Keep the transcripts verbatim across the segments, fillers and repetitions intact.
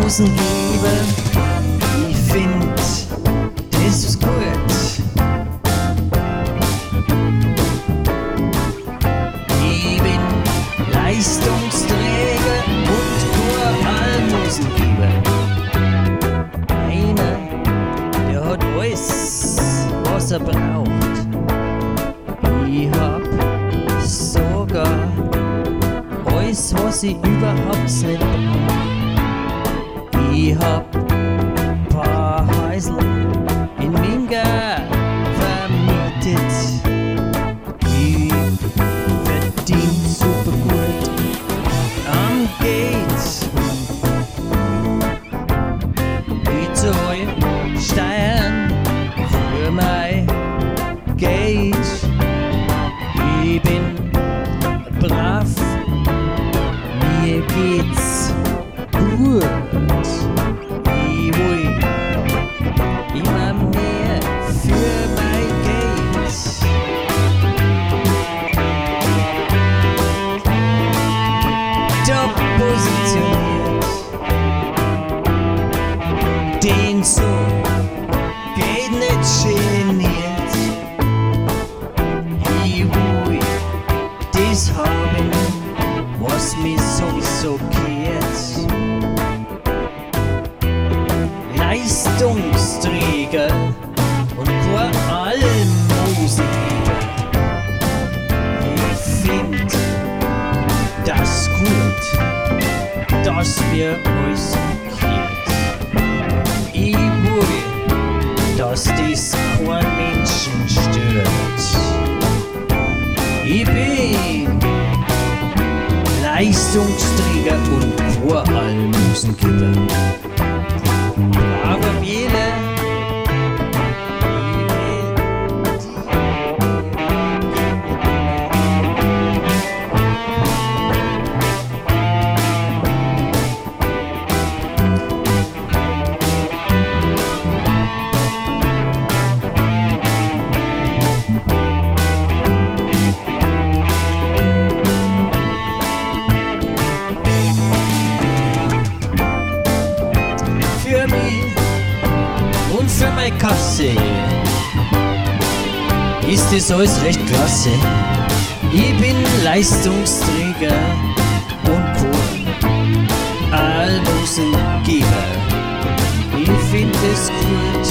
Almosen gebe. Ich find, das ist gut. Ich bin Leistungsträger und nur Almosengeber. Einer, der hat alles, was er braucht. Ich hab sogar alles, was ich überhaupt nicht brauch. Ich hab paar Häusl in Minga vermietet. Ich verdien super gut am Geld. Ich zahl Steuern für mein Geld. Ich bin brav, mir geht's gut. Ich will immer mehr für mein Geld. Top positioniert, den so geht nicht geniert. Ich will das haben, was mich sowieso kehrt. Leistungsträger und kein Almosengeber. Ich find das gut, dass wir uns kehrt. Ich will, dass dies kein Menschen stört. Ich bin Leistungsträger und kein Almosengeber. Aber jeder für mich und für meine Kasse ist das alles recht klasse. Ich bin Leistungsträger und kein Almosengeber. Ich find es gut.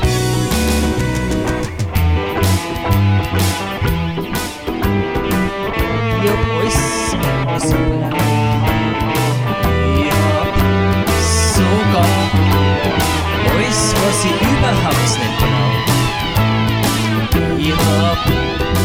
Ich hab alles, was ich brauch. Ich hab sogar alles, was ich überhaupt nicht brauch. Ich hab